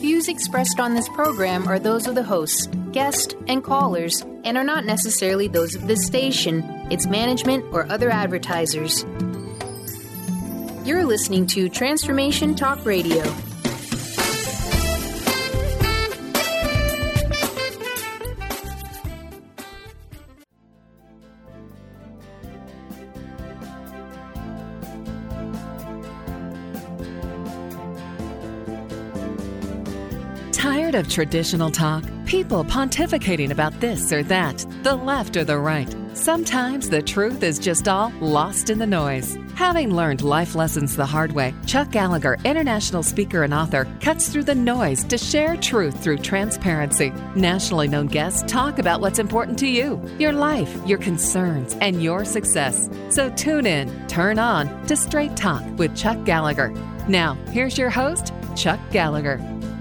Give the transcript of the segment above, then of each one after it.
Views expressed on this program are those of the hosts, guests, and callers, and are not necessarily those of this station, its management, or other advertisers. You're listening to Transformation Talk Radio. Tired of traditional talk? People pontificating about this or that, the left or the right. Sometimes the truth is just all lost in the noise. Having learned life lessons the hard way, Chuck Gallagher, international speaker and author, cuts through the noise to share truth through transparency. Nationally known guests talk about what's important to you, your life, your concerns, and your success. So tune in, turn on to Straight Talk with Chuck Gallagher. Now, here's your host, Chuck Gallagher.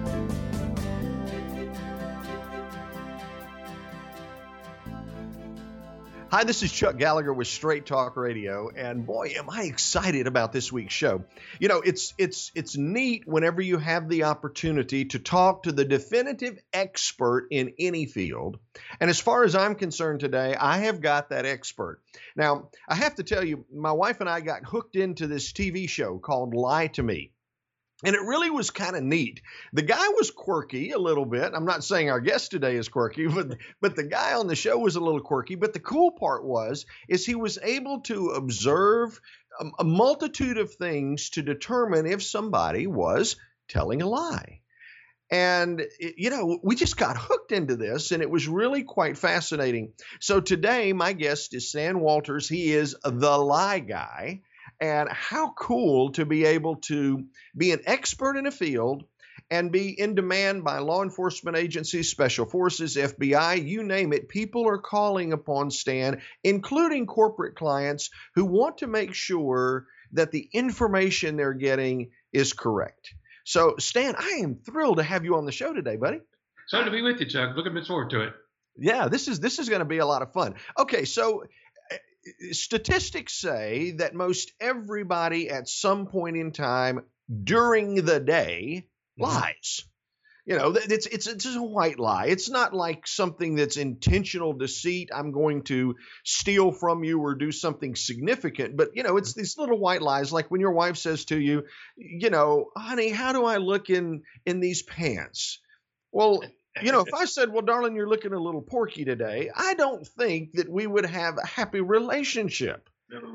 Hi, this is Chuck Gallagher with Straight Talk Radio, and boy, am I excited about this week's show. You know, it's neat whenever you have the opportunity to talk to the definitive expert in any field. And as far as I'm concerned today, I have got that expert. Now, I have to tell you, my wife and I got hooked into this TV show called Lie to Me. And it really was kind of neat. The guy was quirky a little bit. I'm not saying our guest today is quirky, but the guy on the show was a little quirky. But the cool part is he was able to observe a multitude of things to determine if somebody was telling a lie. And, we just got hooked into this, and it was really quite fascinating. So today, my guest is Stan Walters. He is the lie guy. And how cool to be able to be an expert in a field and be in demand by law enforcement agencies, special forces, FBI, you name it. People are calling upon Stan, including corporate clients who want to make sure that the information they're getting is correct. So, Stan, I am thrilled to have you on the show today, buddy. Excited to be with you, Chuck. Looking forward to it. Yeah, this is going to be a lot of fun. Okay, so statistics say that most everybody at some point in time during the day lies. You know, it's a white lie. It's not like something that's intentional deceit. I'm going to steal from you or do something significant. But, it's these little white lies, like when your wife says to you, honey, how do I look in these pants? Well, if I said, well, darling, you're looking a little porky today, I don't think that we would have a happy relationship.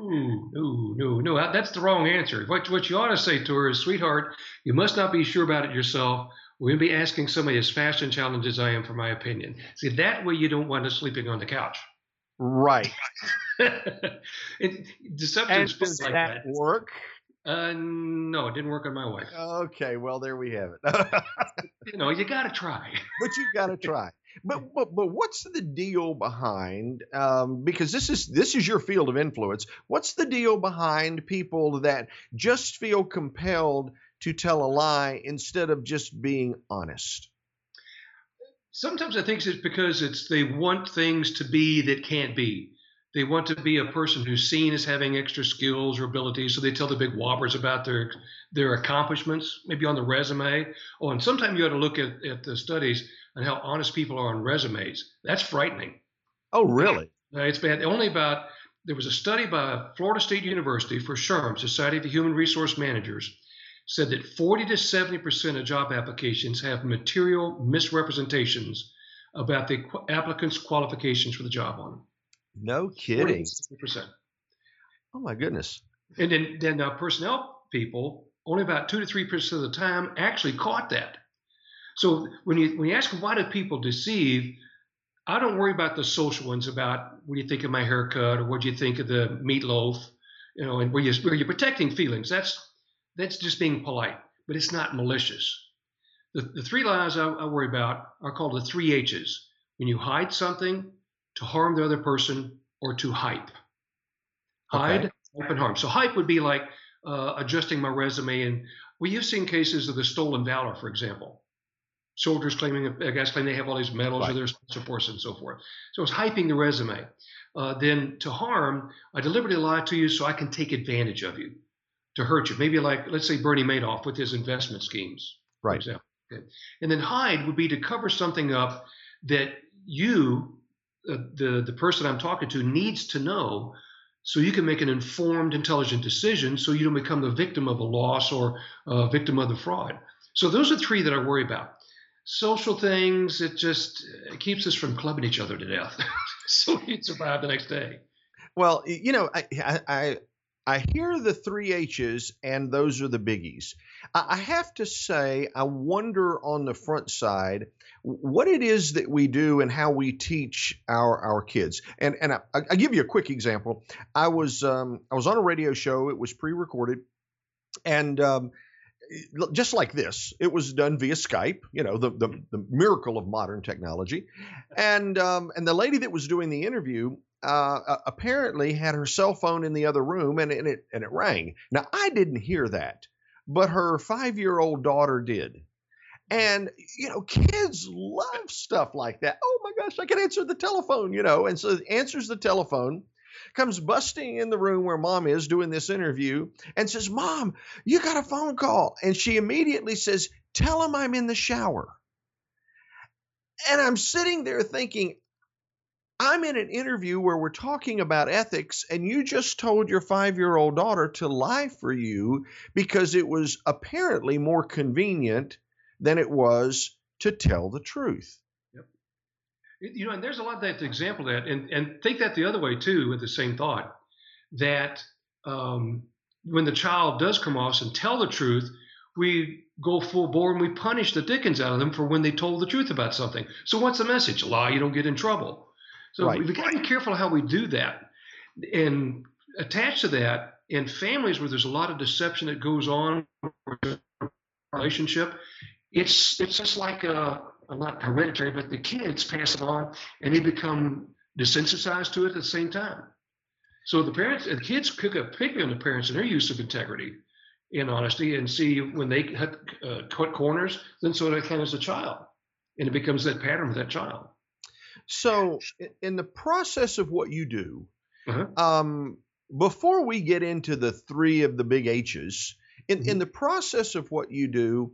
No. That's the wrong answer. What you ought to say to her is, sweetheart, you must not be sure about it yourself. We're going to be asking somebody as fashion challenged as I am for my opinion. See, that way you don't want us sleeping on the couch. Right. Deception does like that work? No, it didn't work on my wife. Okay, well, there we have it. You got to try. But you got to try. But what's the deal behind? Because this is your field of influence. What's the deal behind people that just feel compelled to tell a lie instead of just being honest? Sometimes I think it's because they want things to be that can't be. They want to be a person who's seen as having extra skills or abilities, so they tell the big whoppers about their accomplishments, maybe on the resume. Oh, and sometimes you ought to look at the studies on how honest people are on resumes. That's frightening. Oh, really? It's bad. There was a study by Florida State University for SHRM, Society of Human Resource Managers, said that 40 to 70% of job applications have material misrepresentations about the applicant's qualifications for the job on them. No kidding. 40%. Oh my goodness. And then personnel people, only about 2 to 3% of the time actually caught that. So when you ask them, why do people deceive, I don't worry about the social ones, about what do you think of my haircut or what do you think of the meatloaf, and where you're protecting feelings. That's just being polite, but it's not malicious. The three lies I worry about are called the 3 H's. When you hide something, to harm the other person, or to hype. Hide, hype, and harm. So hype would be like adjusting my resume. You've seen cases of the stolen valor, for example. Soldiers guys claim they have all these medals, right, or they're special forces and so forth. So it's hyping the resume. Then to harm, I deliberately lie to you so I can take advantage of you, to hurt you. Maybe like, let's say Bernie Madoff with his investment schemes, right, for example. Okay. And then hide would be to cover something up that you, the person I'm talking to, needs to know so you can make an informed, intelligent decision so you don't become the victim of a loss or a victim of the fraud. So those are three that I worry about. Social things, it keeps us from clubbing each other to death so we survive the next day. Well, I hear the 3 H's, and those are the biggies. I have to say, I wonder on the front side what it is that we do and how we teach our kids. And I'll give you a quick example. I was on a radio show. It was pre-recorded, and just like this, it was done via Skype. The miracle of modern technology, and the lady that was doing the interview apparently had her cell phone in the other room, and it rang. Now, I didn't hear that, but her 5-year-old daughter did. And, kids love stuff like that. Oh my gosh, I can answer the telephone, and so answers the telephone, comes busting in the room where mom is doing this interview and says, "Mom, you got a phone call." And she immediately says, "Tell him I'm in the shower." And I'm sitting there thinking, I'm in an interview where we're talking about ethics, and you just told your 5-year-old daughter to lie for you because it was apparently more convenient than it was to tell the truth. Yep. And there's a lot of that example of that, and think that the other way too, with the same thought, that when the child does come off and tell the truth, we go full bore and we punish the dickens out of them for when they told the truth about something. So what's the message? Lie, you don't get in trouble. So right. We've got to be careful how we do that. And attached to that, in families where there's a lot of deception that goes on in a relationship, it's just like not hereditary, but the kids pass it on and they become desensitized to it at the same time. So the kids pick up on the parents and their use of integrity and honesty, and see when they cut corners, then so that can as a child, and it becomes that pattern with that child. So in the process of what you do, before we get into the 3 of the big H's, in the process of what you do,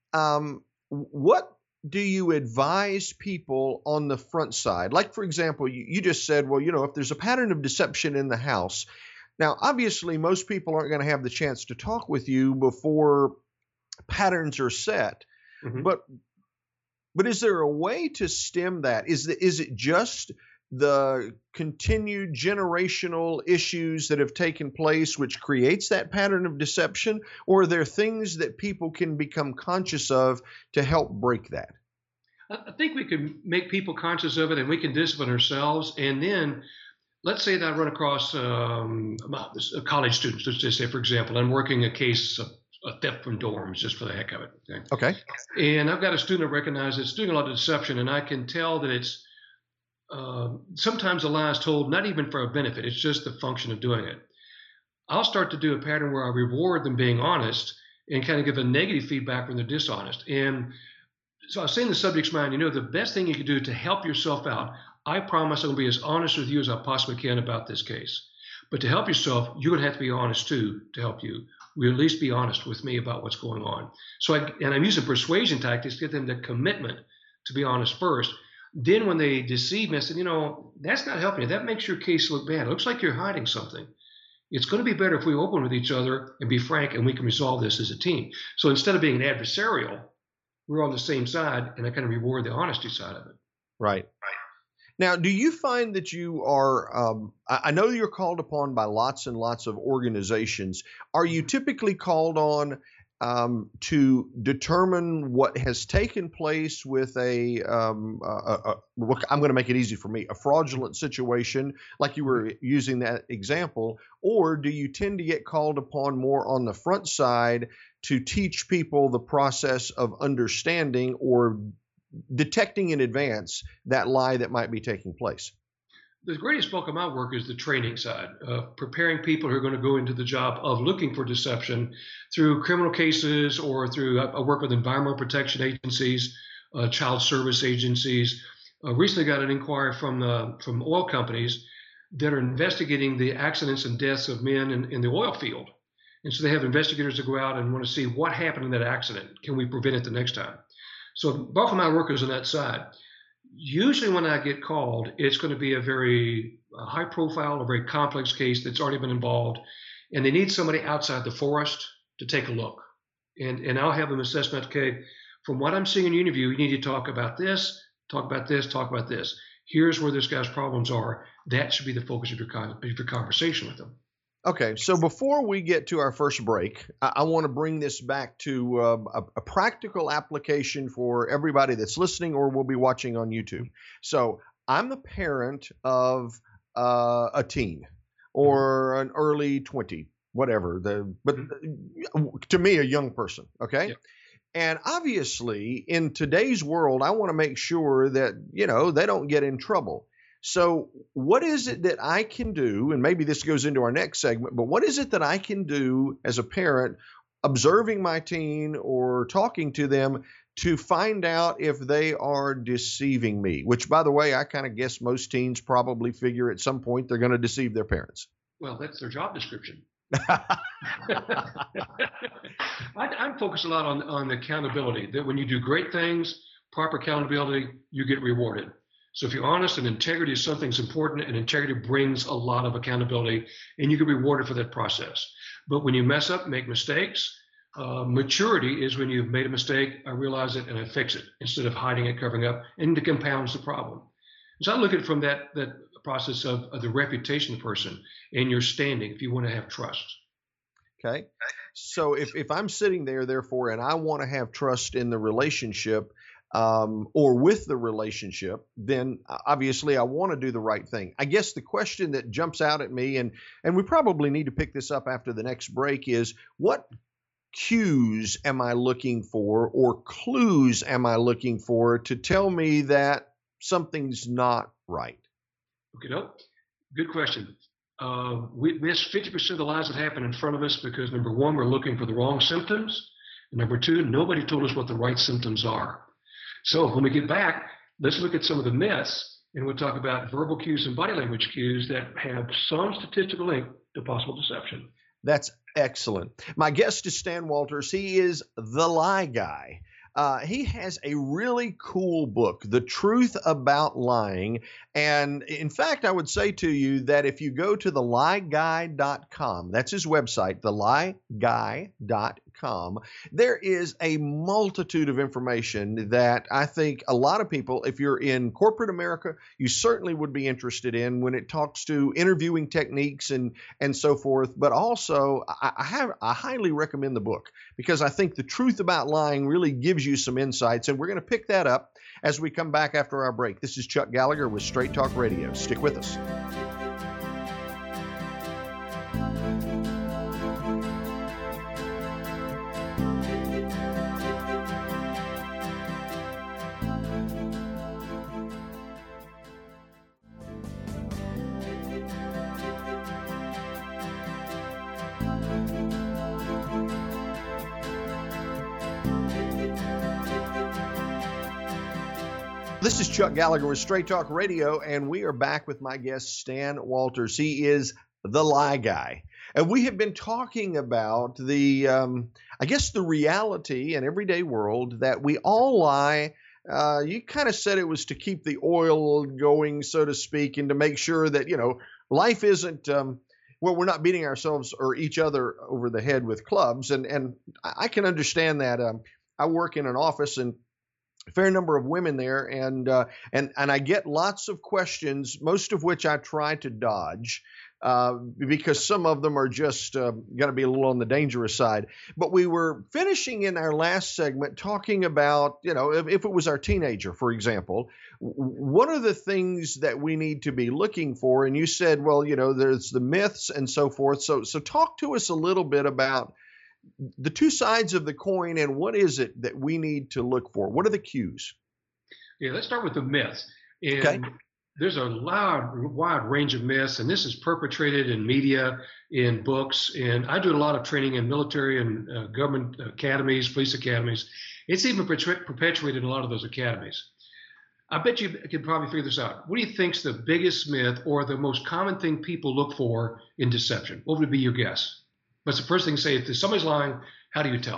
what do you advise people on the front side? Like, for example, you just said, well, if there's a pattern of deception in the house. Now, obviously, most people aren't going to have the chance to talk with you before patterns are set. Mm-hmm. But is there a way to stem that? Is it just the continued generational issues that have taken place which creates that pattern of deception, or are there things that people can become conscious of to help break that? I think we can make people conscious of it, and we can discipline ourselves. And then let's say that I run across college students. Let's just say, for example, I'm working a case of a theft from dorms just for the heck of it. Okay. And I've got a student that recognizes it's doing a lot of deception, and I can tell that it's sometimes the lie is told not even for a benefit. It's just the function of doing it. I'll start to do a pattern where I reward them being honest and kind of give a negative feedback when they're dishonest. And so I was saying the subject's mind, the best thing you can do to help yourself out, I promise I'm going to be as honest with you as I possibly can about this case. But to help yourself, you're going to have to be honest too to help you. Will at least be honest with me about what's going on. So I'm using persuasion tactics to get them the commitment to be honest first. Then when they deceive me, I said, that's not helping you. That makes your case look bad. It looks like you're hiding something. It's going to be better if we open with each other and be frank, and we can resolve this as a team. So instead of being adversarial, we're on the same side, and I kind of reward the honesty side of it. Right. Now, do you find that you are, I know you're called upon by lots and lots of organizations. Are you typically called on to determine what has taken place with I'm going to make it easy for me, a fraudulent situation, like you were using that example, or do you tend to get called upon more on the front side to teach people the process of understanding or detecting in advance that lie that might be taking place? The greatest bulk of my work is the training side, preparing people who are going to go into the job of looking for deception through criminal cases or through, I work with environmental protection agencies, child service agencies. Recently got an inquiry from oil companies that are investigating the accidents and deaths of men in the oil field. And so they have investigators that go out and want to see what happened in that accident. Can we prevent it the next time? So the bulk of my work is on that side. Usually when I get called, it's going to be a very high profile, a very complex case that's already been involved, and they need somebody outside the forest to take a look. And I'll have an assessment, okay, from what I'm seeing in your interview, you need to talk about this, talk about this, talk about this. Here's where this guy's problems are. That should be the focus of your conversation with them. Okay, so before we get to our first break, I want to bring this back to a practical application for everybody that's listening or will be watching on YouTube. So I'm the parent of a teen or an early 20, whatever, but to me, a young person, okay? Yeah. And obviously, in today's world, I want to make sure that, they don't get in trouble. So what is it that I can do, and maybe this goes into our next segment, but what is it that I can do as a parent observing my teen or talking to them to find out if they are deceiving me? Which, by the way, I kind of guess most teens probably figure at some point they're going to deceive their parents. Well, that's their job description. I'm focused a lot on accountability, that when you do great things, proper accountability, you get rewarded. So if you're honest and integrity is something that's important, and integrity brings a lot of accountability, and you get rewarded for that process. But when you mess up, make mistakes, maturity is when you've made a mistake, I realize it and I fix it instead of hiding it, covering up, and it compounds the problem. So I look at it from that process of the reputation of the person and your standing if you want to have trust. Okay. So if I'm sitting there, therefore, and I want to have trust in the relationship, or with the relationship, then obviously I want to do the right thing. I guess the question that jumps out at me, and we probably need to pick this up after the next break, is what cues am I looking for, or clues am I looking for to tell me that something's not right? Okay, no, good question. We miss 50% of the lies that happen in front of us because, number one, we're looking for the wrong symptoms. And number two, nobody told us what the right symptoms are. So when we get back, let's look at some of the myths, and we'll talk about verbal cues and body language cues that have some statistical link to possible deception. That's excellent. My guest is Stan Walters. He is the Lie Guy. He has a really cool book, The Truth About Lying. And in fact, I would say to you that if you go to thelieguy.com, that's his website, thelieguy.com, there is a multitude of information that I think a lot of people, if you're in corporate America, you certainly would be interested in when it talks to interviewing techniques and so forth. But also, I highly recommend the book because I think The Truth About Lying really gives you some insights, and we're going to pick that up as we come back after our break. This is Chuck Gallagher with Straight Talk Radio. Stick with us. This is Chuck Gallagher with Straight Talk Radio, and we are back with my guest, Stan Walters. He is the Lie Guy. And we have been talking about the reality in everyday world that we all lie. You kind of said it was to keep the oil going, so to speak, and to make sure that, life isn't, we're not beating ourselves or each other over the head with clubs. And I can understand that. I work in an office, and a fair number of women there, and I get lots of questions, most of which I try to dodge because some of them are just going to be a little on the dangerous side. But we were finishing in our last segment talking about, if it was our teenager, for example, what are the things that we need to be looking for? And you said, well, there's the myths and so forth. So talk to us a little bit about the two sides of the coin, and what is it that we need to look for? What are the cues? Yeah, let's start with the myths. And okay. There's a wide range of myths, and this is perpetrated in media, in books, and I do a lot of training in military and government academies, police academies. It's even perpetuated in a lot of those academies. I bet you could probably figure this out. What do you think's the biggest myth or the most common thing people look for in deception? What would be your guess? What's the first thing to say? If somebody's lying, how do you tell?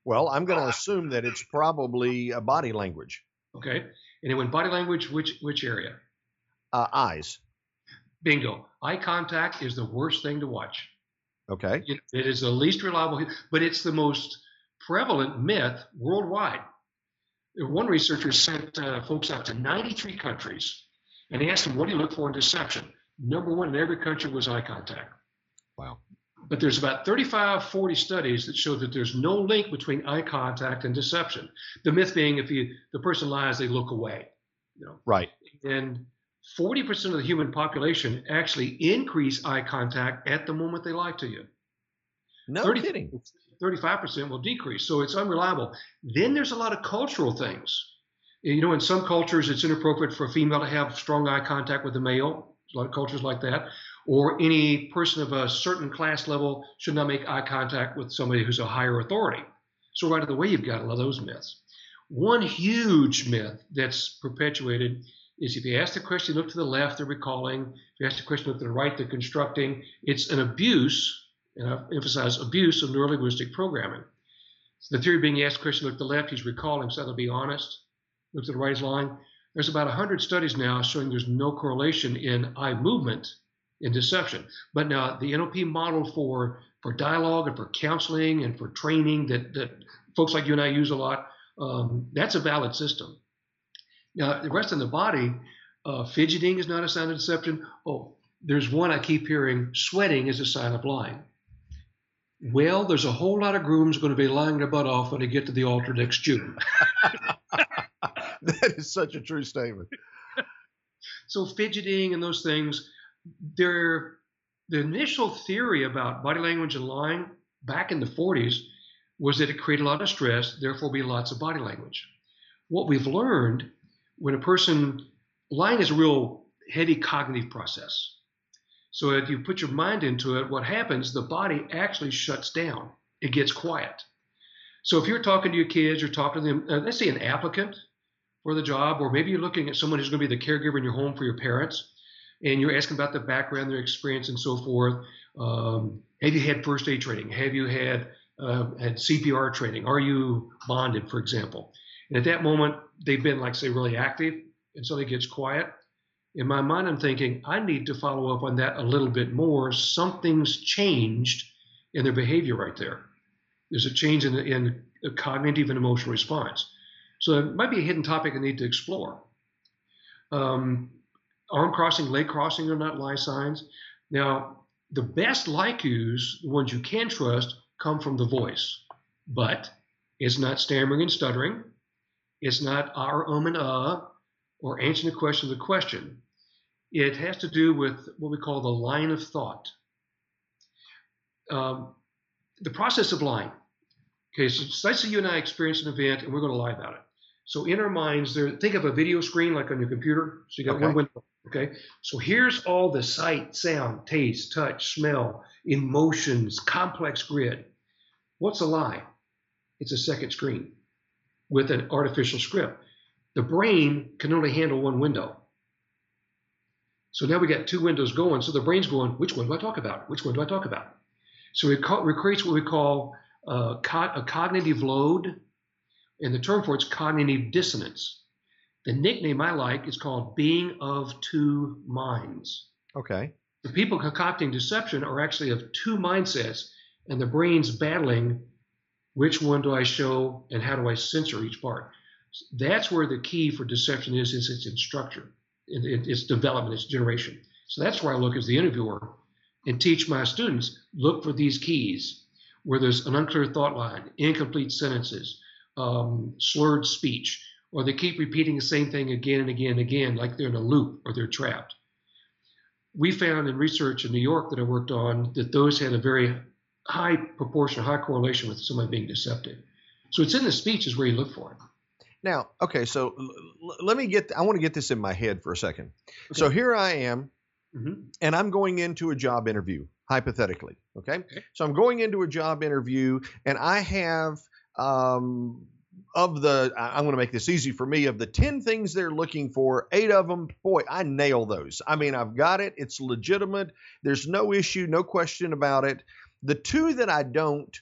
Well, I'm going to assume that it's probably body language. Okay. And then when body language, which area? Eyes. Bingo. Eye contact is the worst thing to watch. Okay. It is the least reliable, but it's the most prevalent myth worldwide. One researcher sent folks out to 93 countries, and he asked them, what do you look for in deception? Number one in every country was eye contact. Wow. But there's about 35, 40 studies that show that there's no link between eye contact and deception. The myth being if the person lies, they look away. Right. And 40% of the human population actually increase eye contact at the moment they lie to you. No kidding. 35% will decrease. So it's unreliable. Then there's a lot of cultural things. In some cultures, it's inappropriate for a female to have strong eye contact with a male. There's a lot of cultures like that. Or any person of a certain class level should not make eye contact with somebody who's a higher authority. So right away, you've got a lot of those myths. One huge myth that's perpetuated is if you ask the question, look to the left, they're recalling. If you ask the question, look to the right, they're constructing. It's an abuse, and I emphasize abuse, of neurolinguistic programming. So the theory being you ask the question, look to the left, he's recalling, so that'll be honest. Look to the right, he's lying. There's about 100 studies now showing there's no correlation in eye movement in deception. But now the NLP model for dialogue and for counseling and for training that folks like you and I use a lot, that's a valid system. Now, the rest of the body, fidgeting is not a sign of deception. Oh, there's one I keep hearing, sweating is a sign of lying. Well, there's a whole lot of grooms going to be lying their butt off when they get to the altar next June. That is such a true statement. So fidgeting and those things, the initial theory about body language and lying back in the 40s was that it created a lot of stress, therefore be lots of body language. What we've learned, when a person, lying is a real heady cognitive process. So if you put your mind into it, what happens, the body actually shuts down. It gets quiet. So if you're talking to your kids, you're talking to them, let's say an applicant for the job, or maybe you're looking at someone who's going to be the caregiver in your home for your parents, and you're asking about the background, their experience, and so forth. Have you had first aid training? Have you had CPR training? Are you bonded, for example? And at that moment, they've been, like, say, really active, and so it gets quiet. In my mind, I'm thinking, I need to follow up on that a little bit more. Something's changed in their behavior right there. There's a change in the cognitive and emotional response. So it might be a hidden topic I need to explore. Arm crossing, leg crossing are not lie signs. Now, the best lie cues, the ones you can trust, come from the voice. But it's not stammering and stuttering. It's not and or answering the question with a question. It has to do with what we call the line of thought. The process of lying. Okay, so let's say you and I experience an event and we're going to lie about it. So in our minds, think of a video screen like on your computer. So you got one window. Okay, so here's all the sight, sound, taste, touch, smell, emotions, complex grid. What's a lie? It's a second screen with an artificial script. The brain can only handle one window. So now we got two windows going. So the brain's going, which one do I talk about? Which one do I talk about? So it creates what we call a cognitive load, and the term for it's cognitive dissonance. The nickname I like is called being of two minds. Okay. The people concocting deception are actually of two mindsets, and the brain's battling which one do I show and how do I censor each part. That's where the key for deception is it's in structure, its development, its generation. So that's where I look as the interviewer and teach my students, look for these keys, where there's an unclear thought line, incomplete sentences, slurred speech, or they keep repeating the same thing again and again and again, like they're in a loop or they're trapped. We found in research in New York that I worked on that those had a very high proportion, high correlation with somebody being deceptive. So it's in the speech is where you look for it. Now, okay, so I want to get this in my head for a second. Okay. So here I am, and I'm going into a job interview, hypothetically, okay? So I'm going into a job interview, and I have, I'm going to make this easy for me, of the 10 things they're looking for, 8 of them, boy, I nail those. I mean, I've got it. It's legitimate. There's no issue, no question about it. The 2 that I don't,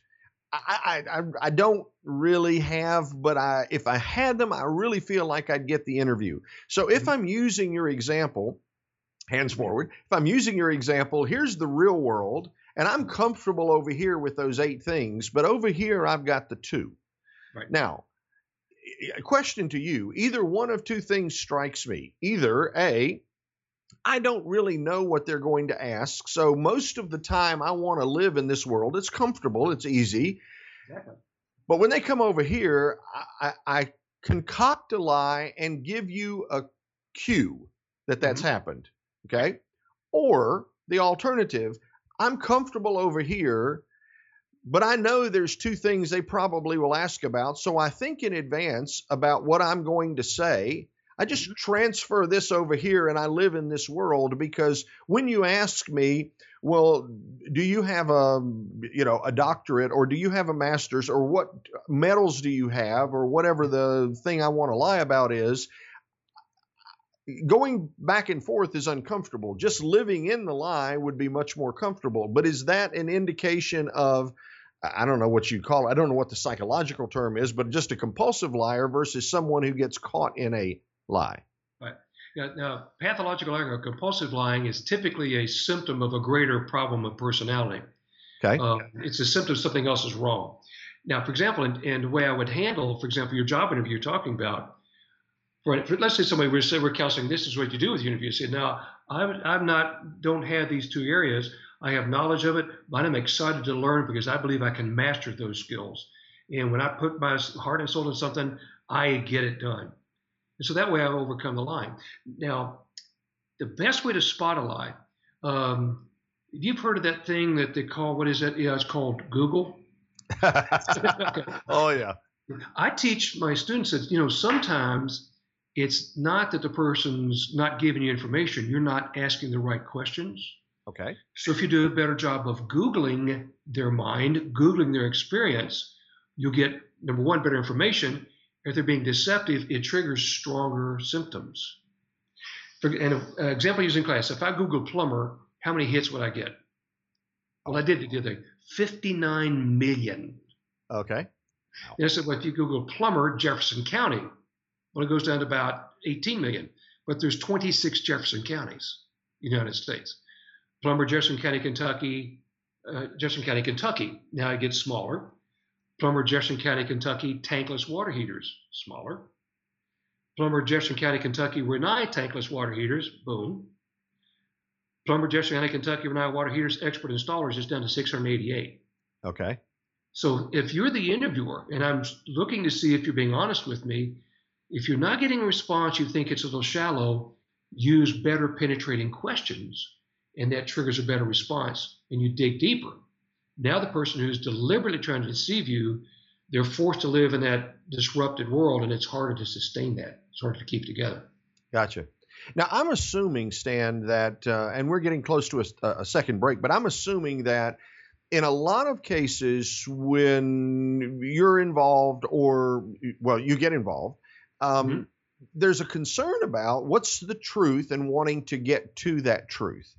I don't really have, but if I had them, I really feel like I'd get the interview. So if I'm using your example, hands forward, if I'm using your example, here's the real world, and I'm comfortable over here with those 8 things, but over here I've got the 2. Right. Now, a question to you, either one of 2 things strikes me. Either A, I don't really know what they're going to ask, so most of the time I want to live in this world. It's comfortable, it's easy. Exactly. But when they come over here, I concoct a lie and give you a cue that that's happened, okay? Or the alternative, I'm comfortable over here, but I know there's 2 things they probably will ask about, so I think in advance about what I'm going to say. I just transfer this over here and I live in this world, because when you ask me, well, do you have a doctorate, or do you have a master's, or what medals do you have, or whatever the thing I want to lie about is, going back and forth is uncomfortable. Just living in the lie would be much more comfortable. But is that an indication of, I don't know what you'd call it, I don't know what the psychological term is, but just a compulsive liar versus someone who gets caught in a lie? Right. Now, pathological lying or compulsive lying is typically a symptom of a greater problem of personality. Okay. It's a symptom of something else is wrong. Now, for example, and the way I would handle, for example, your job interview you're talking about, let's say somebody would say we're counseling, this is what you do with your interview. Say, now, don't have these 2 areas. I have knowledge of it, but I'm excited to learn because I believe I can master those skills. And when I put my heart and soul in something, I get it done. And so that way I overcome the lie. Now, the best way to spot a lie, you've heard of that thing that they call, what is it? Yeah, it's called Google. Okay. Oh, yeah. I teach my students that, sometimes it's not that the person's not giving you information. You're not asking the right questions. Okay. So if you do a better job of Googling their mind, Googling their experience, you'll get, number one, better information. If they're being deceptive, it triggers stronger symptoms. And an example I use in class, if I Google plumber, how many hits would I get? Well, I did the other thing, 59 million. Okay. And I said, well, if you Google plumber, Jefferson County, well, it goes down to about 18 million. But there's 26 Jefferson counties in the United States. Plumber, Jefferson County, Kentucky. Now it gets smaller. Plumber, Jefferson County, Kentucky, tankless water heaters, smaller. Plumber, Jefferson County, Kentucky, Renai tankless water heaters, boom. Plumber, Jefferson County, Kentucky, Renai water heaters, expert installers is down to 688. Okay. So if you're the interviewer and I'm looking to see if you're being honest with me, if you're not getting a response, you think it's a little shallow, use better penetrating questions, and that triggers a better response, and you dig deeper. Now the person who's deliberately trying to deceive you, they're forced to live in that disrupted world, and it's harder to sustain that. It's harder to keep together. Gotcha. Now, I'm assuming, Stan, that, and we're getting close to a second break, but I'm assuming that in a lot of cases when you're involved or, well, you get involved, there's a concern about what's the truth and wanting to get to that truth.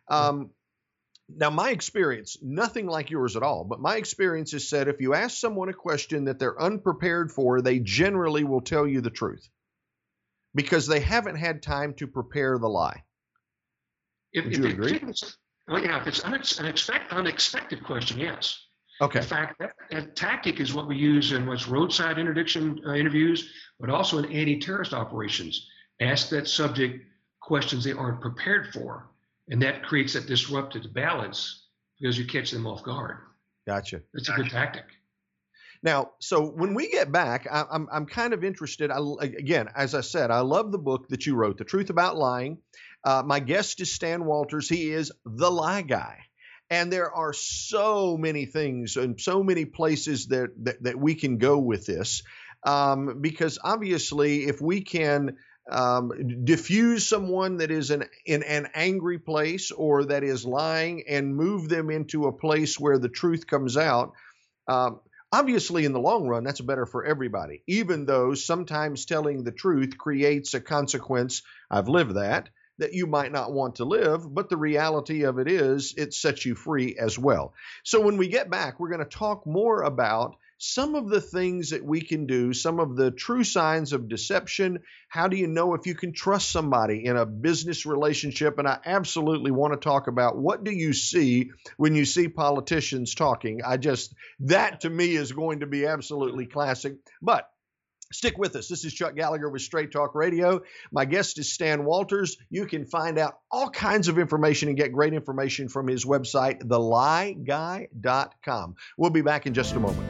Now, my experience, nothing like yours at all, but my experience has said if you ask someone a question that they're unprepared for, they generally will tell you the truth because they haven't had time to prepare the lie. Would you agree? Well, yeah, if it's an unexpected question, yes. Okay. In fact, that tactic is what we use in what's roadside interdiction interviews, but also in anti-terrorist operations. Ask that subject questions they aren't prepared for. And that creates that disrupted balance because you catch them off guard. Gotcha. It's a good tactic. Now, so when we get back, I'm kind of interested. Again, as I said, I love the book that you wrote, The Truth About Lying. My guest is Stan Walters. He is the lie guy. And there are so many things and so many places that we can go with this because obviously if we can diffuse someone that is in an angry place or that is lying and move them into a place where the truth comes out. Obviously, in the long run, that's better for everybody, even though sometimes telling the truth creates a consequence. I've lived that that you might not want to live, but the reality of it is it sets you free as well. So when we get back, we're going to talk more about some of the things that we can do, some of the true signs of deception. How do you know if you can trust somebody in a business relationship? And I absolutely want to talk about, what do you see when you see politicians talking? That to me is going to be absolutely classic. But stick with us. This is Chuck Gallagher with Straight Talk Radio. My guest is Stan Walters. You can find out all kinds of information and get great information from his website, thelieguy.com. We'll be back in just a moment.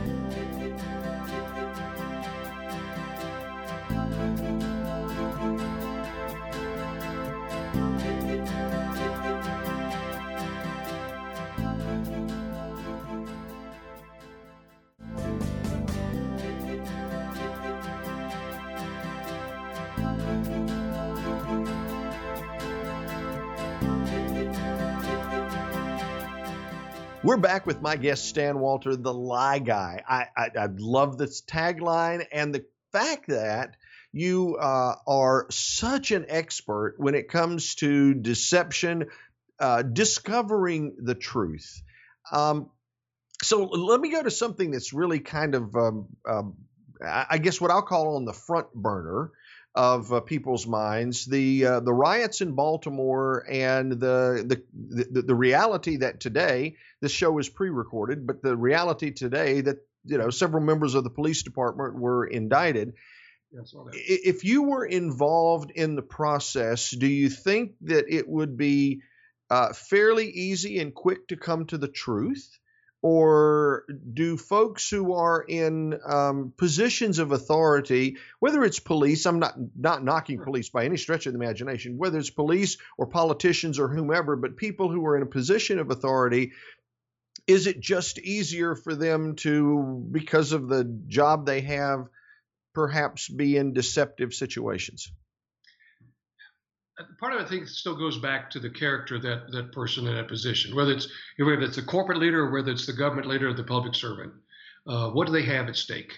We're back with my guest, Stan Walter, the Lie Guy. I love this tagline and the fact that you are such an expert when it comes to deception, discovering the truth. So let me go to something that's really kind of, I guess what I'll call on the front burner of people's minds, the riots in Baltimore and the reality that today, this show is pre-recorded, but the reality today that, several members of the police department were indicted. If you were involved in the process, do you think that it would be fairly easy and quick to come to the truth? Or do folks who are in positions of authority, whether it's police, I'm not knocking police by any stretch of the imagination, whether it's police or politicians or whomever, but people who are in a position of authority, is it just easier for them to, because of the job they have, perhaps be in deceptive situations? Part of it, I think, still goes back to the character of that person in that position, whether it's the corporate leader or whether it's the government leader or the public servant. What do they have at stake?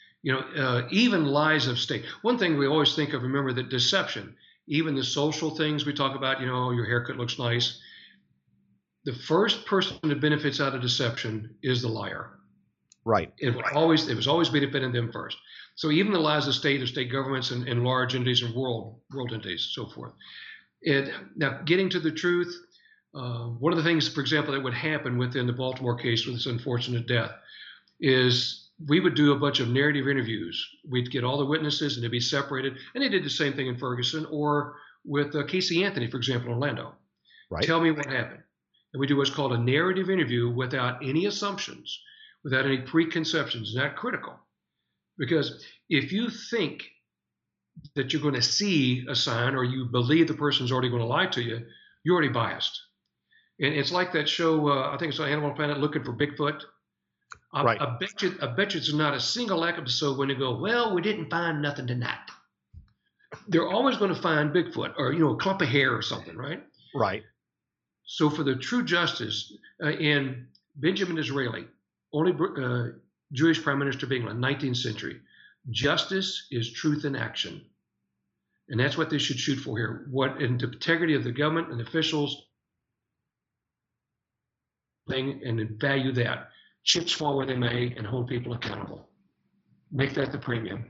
Even lies of state. One thing we always think of, remember, that deception, even the social things we talk about, your haircut looks nice. The first person that benefits out of deception is the liar. Right. It was always benefiting them first. So even the lies of state governments and large entities and world entities, so forth. Now, getting to the truth, one of the things, for example, that would happen within the Baltimore case with this unfortunate death is we would do a bunch of narrative interviews. We'd get all the witnesses and they'd be separated. And they did the same thing in Ferguson or with Casey Anthony, for example, in Orlando. Right. Tell me what happened. And we do what's called a narrative interview without any assumptions, without any preconceptions. Not critical. Because if you think that you're going to see a sign or you believe the person's already going to lie to you, you're already biased. And it's like that show, I think it's on Animal Planet, Looking for Bigfoot. Right. I bet you it's not a single episode when they go, well, we didn't find nothing tonight. They're always going to find Bigfoot or, a clump of hair or something, right? Right. So for the true justice, in Benjamin Disraeli, only Jewish Prime Minister of England, 19th century, justice is truth in action. And that's what they should shoot for here. What in the integrity of the government and officials and value that. Chips fall where they may and hold people accountable. Make that the premium.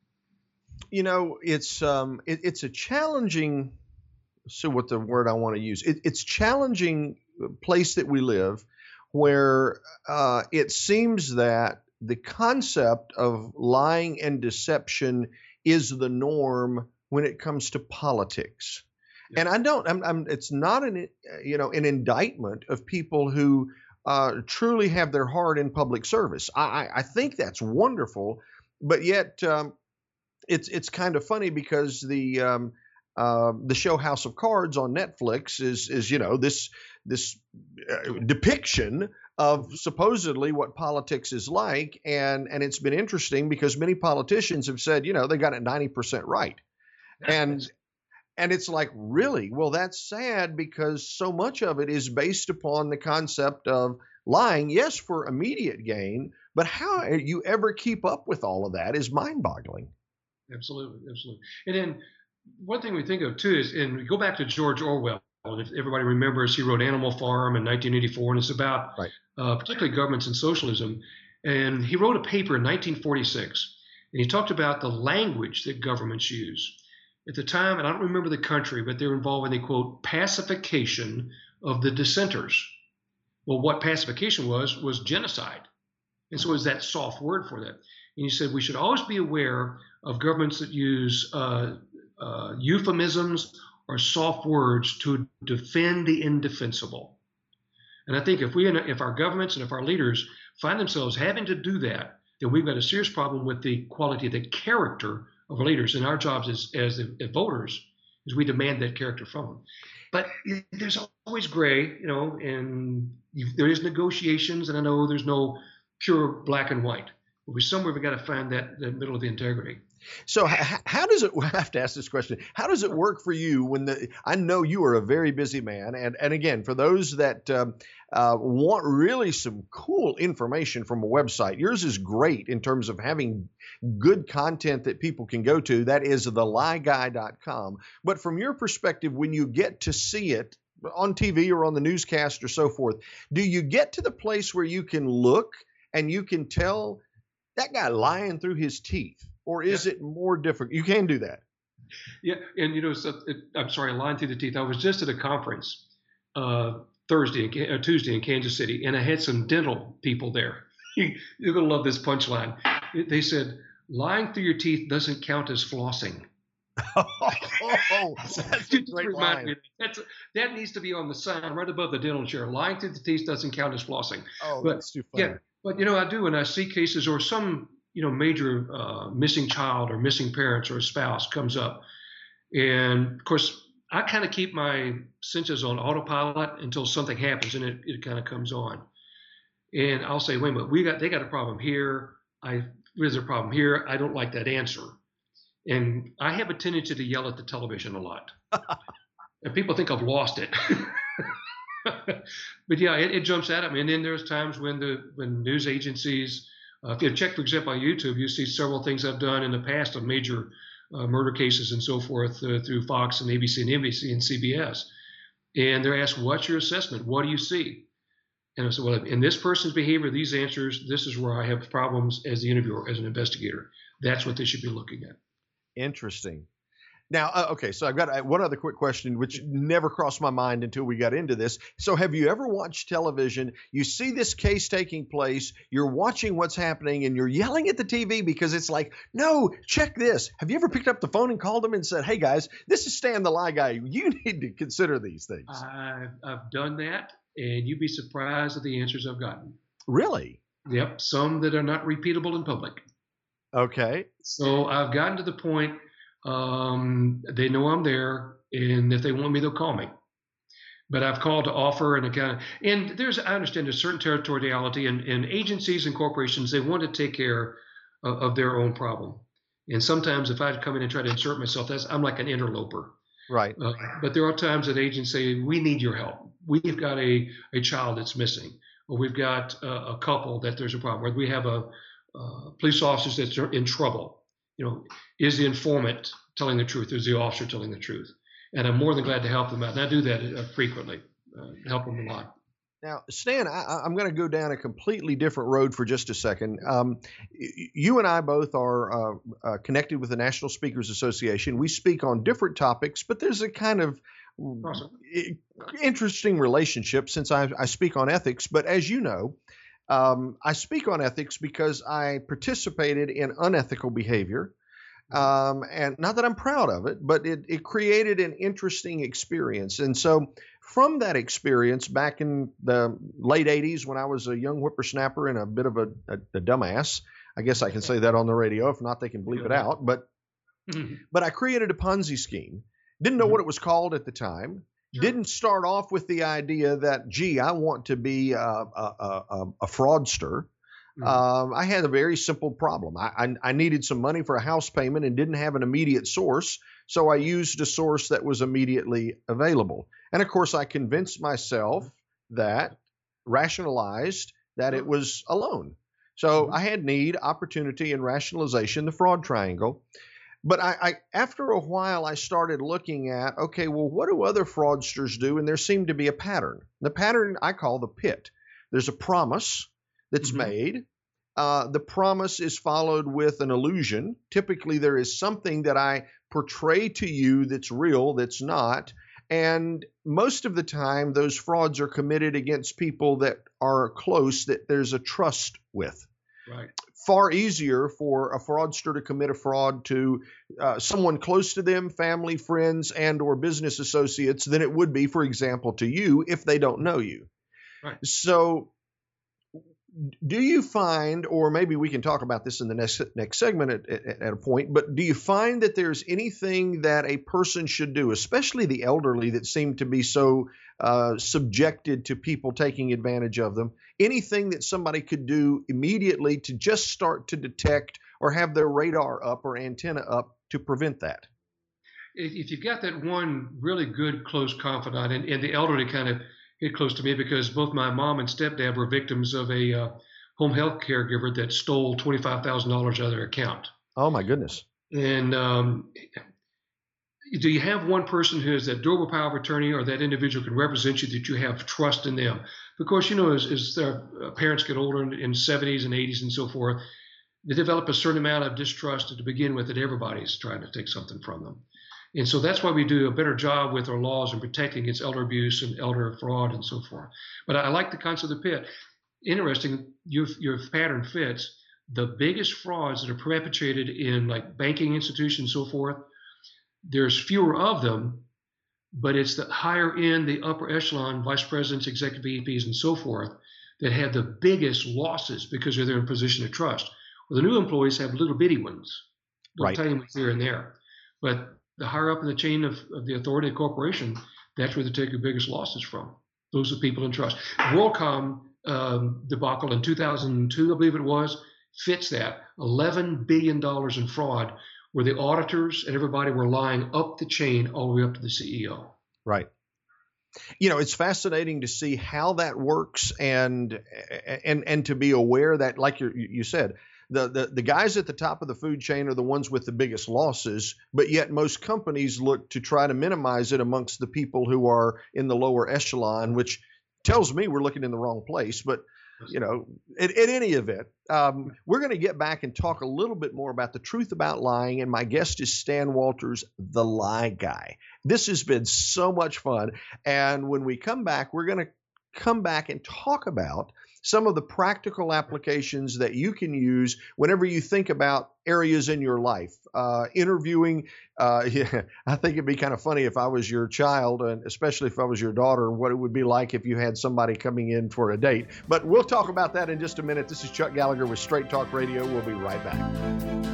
It's a challenging, so what the word I want to use, it's challenging place that we live where it seems that the concept of lying and deception is the norm when it comes to politics. Yeah. And it's not an indictment of people who truly have their heart in public service. I think that's wonderful, but yet it's kind of funny because the show House of Cards on Netflix is this depiction of supposedly what politics is like, and it's been interesting because many politicians have said they got it 90% right, and it's like, really? Well, that's sad because so much of it is based upon the concept of lying, yes, for immediate gain, but how you ever keep up with all of that is mind-boggling. Absolutely. And then one thing we think of too is, and we go back to George Orwell. And if everybody remembers, he wrote Animal Farm in 1984, and it's about Right. Particularly governments and socialism. And he wrote a paper in 1946, and he talked about the language that governments use. At the time, and I don't remember the country, but they were involved in the, quote, pacification of the dissenters. Well, what pacification was genocide. And so it was that soft word for that. And he said we should always be aware of governments that use euphemisms or soft words to defend the indefensible. And I think if our governments and if our leaders find themselves having to do that, then we've got a serious problem with the quality of the character of our leaders. And our jobs as voters is we demand that character from them. But there's always gray, and there is negotiations, and I know there's no pure black and white. But somewhere we've got to find that the middle of the integrity. So how does it, I have to ask this question, how does it work for you when I know you are a very busy man. And again, for those that want really some cool information from a website, yours is great in terms of having good content that people can go to. That is thelieguy.com. But from your perspective, when you get to see it on TV or on the newscast or so forth, do you get to the place where you can look and you can tell that guy lying through his teeth? Or is it more difficult? You can do that. Yeah, and I'm sorry, lying through the teeth. I was just at a conference Tuesday in Kansas City, and I had some dental people there. You're going to love this punchline. They said, lying through your teeth doesn't count as flossing. That's a great line. That needs to be on the sign right above the dental chair. Lying through the teeth doesn't count as flossing. That's too funny. Yeah, but I do when I see cases or some major missing child or missing parents or a spouse comes up. And of course, I kind of keep my senses on autopilot until something happens and it kind of comes on. And I'll say, wait a minute, they got a problem here. There's a problem here. I don't like that answer. And I have a tendency to yell at the television a lot. And people think I've lost it. But yeah, it jumps out at me. And then there's times when news agencies, if you check, for example, on YouTube, you see several things I've done in the past of major murder cases and so forth through Fox and ABC and NBC and CBS. And they're asked, what's your assessment? What do you see? And I said, well, in this person's behavior, these answers, this is where I have problems as the interviewer, as an investigator. That's what they should be looking at. Interesting. Now, okay, so I've got one other quick question, which never crossed my mind until we got into this. So have you ever watched television? You see this case taking place, you're watching what's happening, and you're yelling at the TV because it's like, no, check this. Have you ever picked up the phone and called them and said, hey, guys, this is Stan the Lie Guy. You need to consider these things. I've done that, and you'd be surprised at the answers I've gotten. Really? Yep, some that are not repeatable in public. Okay. So I've gotten to the point they know I'm there, and if they want me, they'll call me. But I've called to offer and I understand there's certain territoriality and agencies and corporations, they want to take care of their own problem. And sometimes if I come in and try to insert myself, I'm like an interloper. Right. But there are times that agents say, we need your help. We've got a child that's missing, or we've got a couple that there's a problem, or we have a police officers that's in trouble. Is the informant telling the truth? Is the officer telling the truth? And I'm more than glad to help them out. And I do that frequently, help them a lot. Now, Stan, I'm going to go down a completely different road for just a second. You and I both are connected with the National Speakers Association. We speak on different topics, but there's a kind of interesting relationship since I speak on ethics. But as you know, I speak on ethics because I participated in unethical behavior. And not that I'm proud of it, but it created an interesting experience. And so from that experience back in the late 80s when I was a young whippersnapper and a bit of a dumbass, I guess I can say that on the radio. If not, they can bleep it out. But I created a Ponzi scheme. Didn't know what it was called at the time. Sure. Didn't start off with the idea that, gee, I want to be a fraudster. I had a very simple problem. I needed some money for a house payment and didn't have an immediate source, so I used a source that was immediately available. And of course, I convinced myself rationalized that it was a loan. So I had need, opportunity, and rationalization, the fraud triangle. But I after a while, I started looking at, okay, well, what do other fraudsters do? And there seemed to be a pattern. The pattern I call the pit. There's a promise that's made. The promise is followed with an illusion. Typically, there is something that I portray to you that's real, that's not. And most of the time, those frauds are committed against people that are close, that there's a trust with. Right. Far easier for a fraudster to commit a fraud to someone close to them, family, friends, and or business associates than it would be, for example, to you if they don't know you. Right. So do you find, or maybe we can talk about this in the next segment at a point, but do you find that there's anything that a person should do, especially the elderly that seem to be so subjected to people taking advantage of them, anything that somebody could do immediately to just start to detect or have their radar up or antenna up to prevent that? If you've got that one really good close confidant, and the elderly kind of hit close to me because both my mom and stepdad were victims of a home health caregiver that stole $25,000 out of their account. Oh, my goodness. And do you have one person who has that durable power of attorney, or that individual can represent you, that you have trust in them? Because, as their parents get older in 70s and 80s and so forth, they develop a certain amount of distrust to begin with that everybody's trying to take something from them. And so that's why we do a better job with our laws in protecting against elder abuse and elder fraud and so forth. But I like the concept of the pit. Interesting, your pattern fits. The biggest frauds that are perpetrated in like banking institutions and so forth, there's fewer of them, but it's the higher end, the upper echelon, vice presidents, executive VPs, and so forth, that have the biggest losses because they're in a position of trust. Well, the new employees have little bitty ones. They'll tell you what's here and there. But the higher up in the chain of the authority of the corporation, that's where they take your biggest losses from. Those are people in trust. WorldCom debacle in 2002, I believe it was, fits that. $11 billion in fraud, where the auditors and everybody were lying up the chain all the way up to the CEO. Right. It's fascinating to see how that works and to be aware that, like you said, the guys at the top of the food chain are the ones with the biggest losses, but yet most companies look to try to minimize it amongst the people who are in the lower echelon, which tells me we're looking in the wrong place. But, at any event, we're going to get back and talk a little bit more about the truth about lying. And my guest is Stan Walters, the Lie Guy. This has been so much fun. And when we come back, we're going to come back and talk about some of the practical applications that you can use whenever you think about areas in your life. Interviewing, I think it'd be kind of funny if I was your child, and especially if I was your daughter, what it would be like if you had somebody coming in for a date. But we'll talk about that in just a minute. This is Chuck Gallagher with Straight Talk Radio. We'll be right back.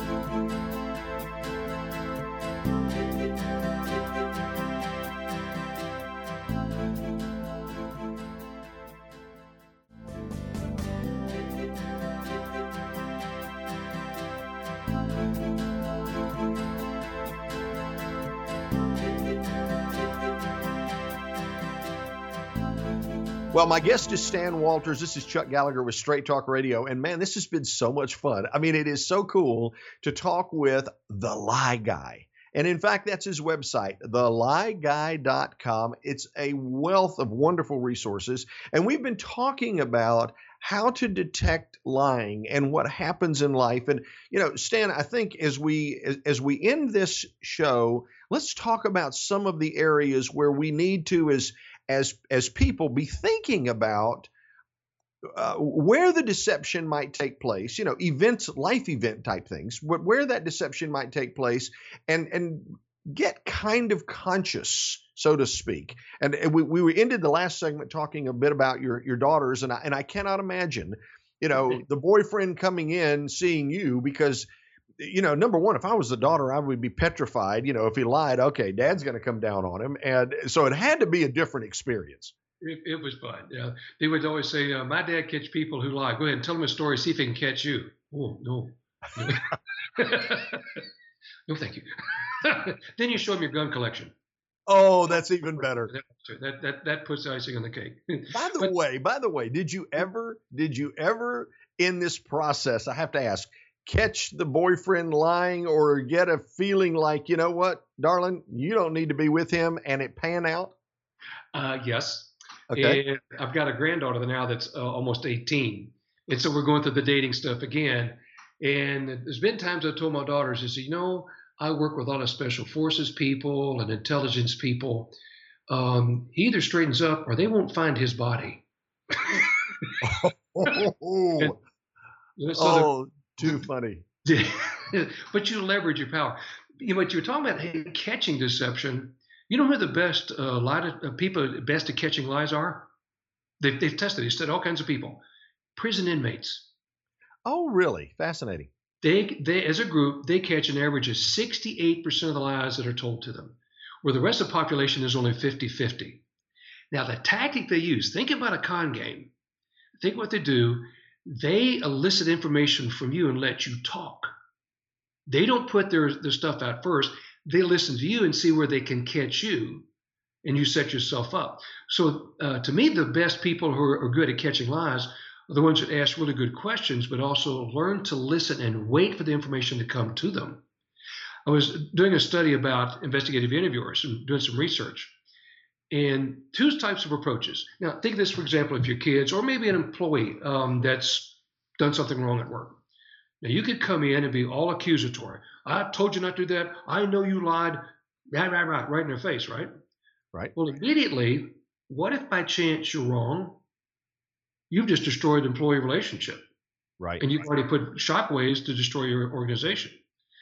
Well, my guest is Stan Walters. This is Chuck Gallagher with Straight Talk Radio. And man, this has been so much fun. I mean, it is so cool to talk with the Lie Guy. And in fact, that's his website, thelieguy.com. It's a wealth of wonderful resources. And we've been talking about how to detect lying and what happens in life. And, Stan, I think as we end this show, let's talk about some of the areas where we need to, as people, be thinking about where the deception might take place, events, life event type things, where that deception might take place, and get kind of conscious, so to speak. And we ended the last segment talking a bit about your daughters, and I cannot imagine, the boyfriend coming in seeing you, because number one, if I was the daughter, I would be petrified. If he lied, okay, dad's going to come down on him. And so it had to be a different experience. It was fun. Yeah. They would always say, my dad catch people who lie. Go ahead and tell him a story, see if he can catch you. Oh, no. No, thank you. Then you show him your gun collection. Oh, that's even better. That puts icing on the cake. By the way, did you ever in this process, I have to ask, catch the boyfriend lying or get a feeling like, you know what, darling, you don't need to be with him, and it pan out? Yes. Okay. And I've got a granddaughter now that's almost 18. And so we're going through the dating stuff again. And there's been times I told my daughters, I said, I work with a lot of special forces people and intelligence people. He either straightens up or they won't find his body. Too funny. But you leverage your power. But you're talking about catching deception. You know who the best people best at catching lies are? They've tested. They studied all kinds of people. Prison inmates. Oh, really? Fascinating. They as a group, they catch an average of 68% of the lies that are told to them, where the rest of the population is only 50-50. Now, the tactic they use, think about a con game. Think what they do. They elicit information from you and let you talk. They don't put their stuff out first. They listen to you and see where they can catch you, and you set yourself up. So to me, the best people who are good at catching lies are the ones that ask really good questions, but also learn to listen and wait for the information to come to them. I was doing a study about investigative interviewers and doing some research, and two types of approaches. Now, think of this, for example, if your kids or maybe an employee that's done something wrong at work. Now, you could come in and be all accusatory. I told you not to do that. I know you lied. Right in their face, right? Right. Well, immediately, what if by chance you're wrong? You've just destroyed the employee relationship. Right. And you've already put shockwaves to destroy your organization.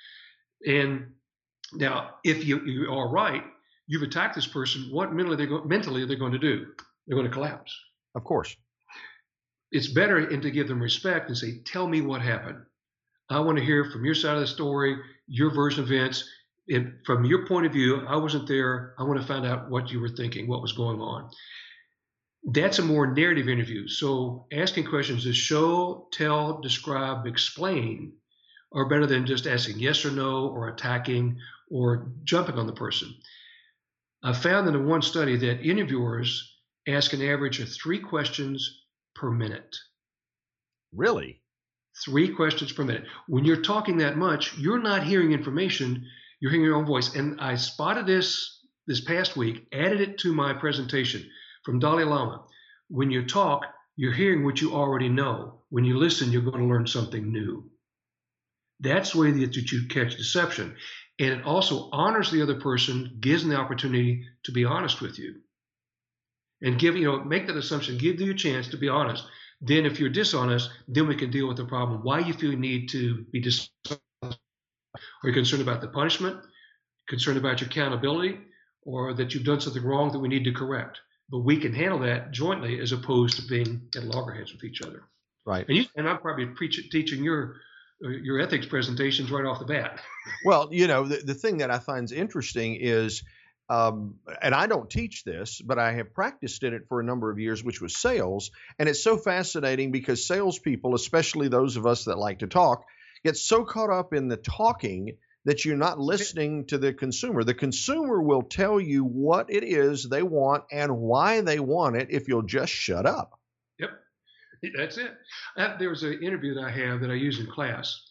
And now, if you are right, you've attacked this person, what mentally are they going to do? They're going to collapse. Of course. It's better to give them respect and say, tell me what happened. I want to hear from your side of the story, your version of events. From your point of view, I wasn't there. I want to find out what you were thinking, what was going on. That's a more narrative interview. So asking questions to show, tell, describe, explain are better than just asking yes or no or attacking or jumping on the person. I found in one study that interviewers ask an average of 3 questions per minute. Really? 3 questions per minute. When you're talking that much, you're not hearing information, you're hearing your own voice. And I spotted this past week, added it to my presentation from Dalai Lama. When you talk, you're hearing what you already know. When you listen, you're going to learn something new. That's the way that you catch deception. And it also honors the other person, gives them the opportunity to be honest with you. And make that assumption, give you a chance to be honest. Then if you're dishonest, then we can deal with the problem. Why you feel you need to be dishonest? Are you concerned about the punishment, concerned about your accountability, or that you've done something wrong that we need to correct? But we can handle that jointly as opposed to being at loggerheads with each other. Right. And I'm probably teaching your ethics presentations right off the bat. Well, the thing that I find interesting is, and I don't teach this, but I have practiced in it for a number of years, which was sales. And it's so fascinating because salespeople, especially those of us that like to talk, get so caught up in the talking that you're not listening to the consumer. The consumer will tell you what it is they want and why they want it if you'll just shut up. Yep, that's it. There was an interview that I have that I use in class.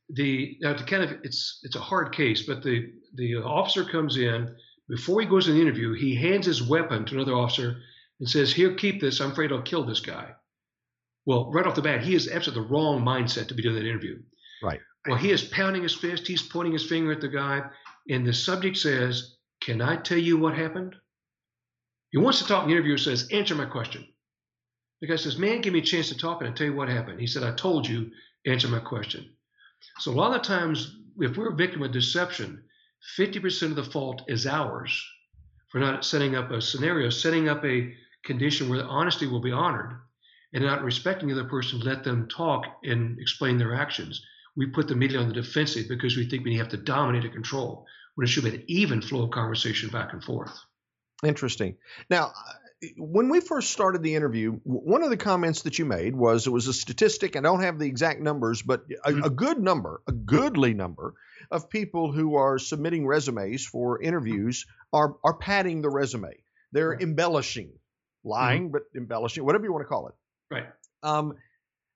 It's a hard case, but the officer comes in. Before he goes to the interview, he hands his weapon to another officer and says, "Here, keep this. I'm afraid I'll kill this guy." Well, right off the bat, he has absolutely the wrong mindset to be doing that interview. Right. Well, he is pounding his fist. He's pointing his finger at the guy. And the subject says, "Can I tell you what happened?" He wants to talk. The interviewer says, "Answer my question." The guy says, "Man, give me a chance to talk and I'll tell you what happened." He said, "I told you, answer my question." So a lot of times, if we're a victim of deception, 50% of the fault is ours for not setting up a scenario, setting up a condition where the honesty will be honored, and not respecting the other person, let them talk and explain their actions. We put them immediately on the defensive because we think we have to dominate and control, when it should be an even flow of conversation back and forth. Interesting. Now, when we first started the interview, one of the comments that you made was it was a statistic. I don't have the exact numbers, but a goodly number of people who are submitting resumes for interviews are padding the resume. They're embellishing, lying, but embellishing, whatever you want to call it. Right.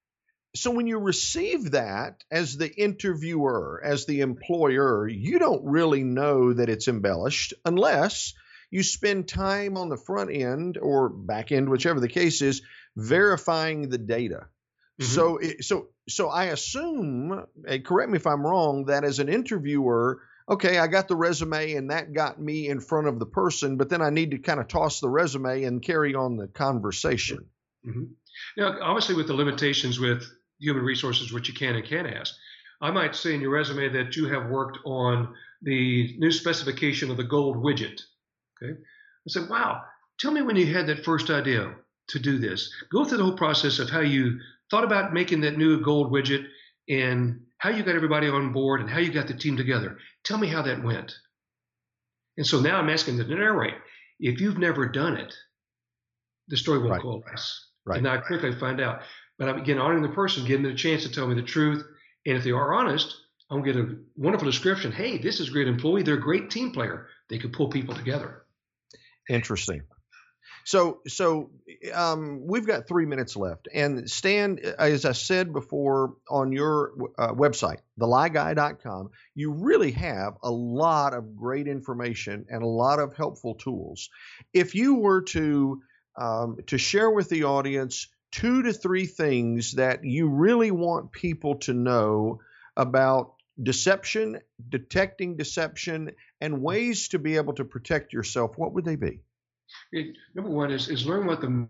So when you receive that as the interviewer, as the employer, you don't really know that it's embellished unless you spend time on the front end or back end, whichever the case is, verifying the data. Mm-hmm. So I assume, correct me if I'm wrong, that as an interviewer, okay, I got the resume and that got me in front of the person, but then I need to kind of toss the resume and carry on the conversation. Mm-hmm. Now, obviously with the limitations with human resources, which you can and can't ask, I might say in your resume that you have worked on the new specification of the gold widget. Okay. I said, wow, tell me when you had that first idea to do this. Go through the whole process of how you thought about making that new gold widget and how you got everybody on board and how you got the team together. Tell me how that went. And so now I'm asking them to narrate. If you've never done it, the story won't coalesce. Right. And I quickly find out. But I'm, again, honoring the person, giving them a chance to tell me the truth. And if they are honest, I'm going to get a wonderful description. Hey, this is a great employee. They're a great team player. They could pull people together. Interesting. So we've got 3 minutes left. And Stan, as I said before, on your website, thelieguy.com, you really have a lot of great information and a lot of helpful tools. If you were to share with the audience 2 to 3 things that you really want people to know about deception, detecting deception, and ways to be able to protect yourself, what would they be? Number one is learn what the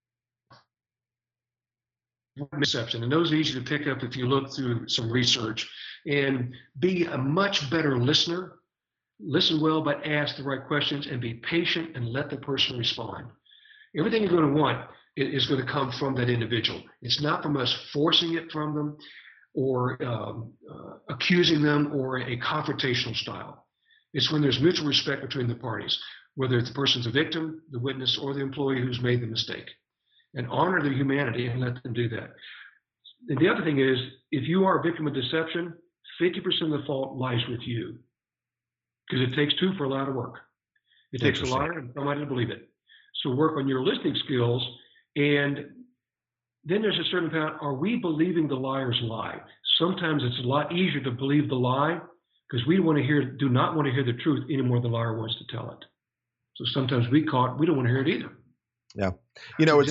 deception, and those are easy to pick up if you look through some research, and be a much better listener. Listen well, but ask the right questions and be patient and let the person respond. Everything you're going to want is going to come from that individual. It's not from us forcing it from them or accusing them or a confrontational style. It's when there's mutual respect between the parties, whether the person's a victim, the witness, or the employee who's made the mistake. And honor their humanity and let them do that. And the other thing is, if you are a victim of deception, 50% of the fault lies with you. Because it takes 2 for a lot of work. It takes a liar and somebody to believe it. So work on your listening skills. And then there's a certain point, are we believing the liar's lie? Sometimes it's a lot easier to believe the lie because we do not want to hear the truth any more than the liar wants to tell it. So sometimes we don't want to hear it either. Yeah. You know,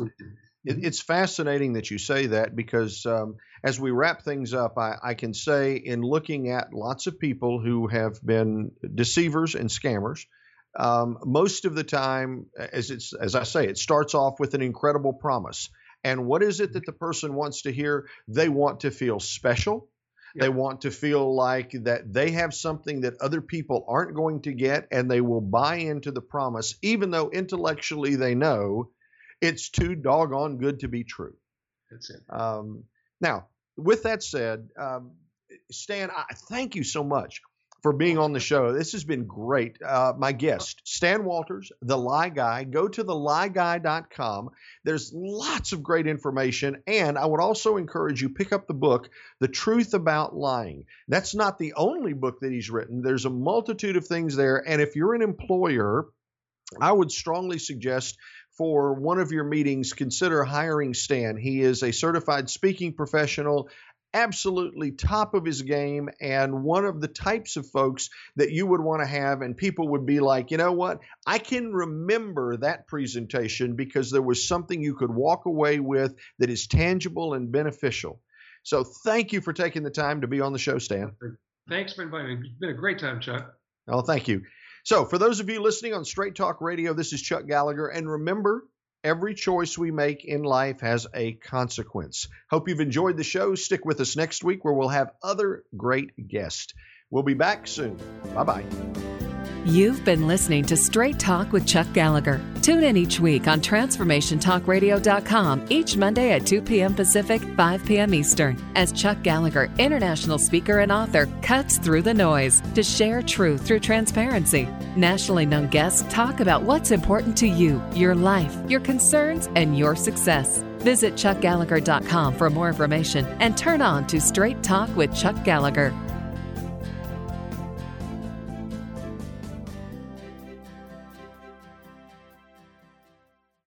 it's fascinating that you say that because as we wrap things up, I can say in looking at lots of people who have been deceivers and scammers, most of the time, as I say, it starts off with an incredible promise. And what is it that the person wants to hear? They want to feel special. They want to feel like that they have something that other people aren't going to get, and they will buy into the promise, even though intellectually they know it's too doggone good to be true. That's it. Now, with that said, Stan, I thank you so much for being on the show. This has been great. My guest, Stan Walters, The Lie Guy. Go to thelieguy.com. There's lots of great information. And I would also encourage you, pick up the book, The Truth About Lying. That's not the only book that he's written. There's a multitude of things there. And if you're an employer, I would strongly suggest for one of your meetings, consider hiring Stan. He is a certified speaking professional, absolutely top of his game, and one of the types of folks that you would want to have, and people would be like, you know what, I can remember that presentation because there was something you could walk away with that is tangible and beneficial. So thank you for taking the time to be on the show, Stan. Thanks for inviting me. It's been a great time, Chuck. Oh, thank you. So for those of you listening on Straight Talk Radio, this is Chuck Gallagher, and remember, every choice we make in life has a consequence. Hope you've enjoyed the show. Stick with us next week where we'll have other great guests. We'll be back soon. Bye-bye. You've been listening to Straight Talk with Chuck Gallagher. Tune in each week on TransformationTalkRadio.com each Monday at 2 p.m. Pacific, 5 p.m. Eastern, as Chuck Gallagher, international speaker and author, cuts through the noise to share truth through transparency. Nationally known guests talk about what's important to you, your life, your concerns, and your success. Visit ChuckGallagher.com for more information and turn on to Straight Talk with Chuck Gallagher.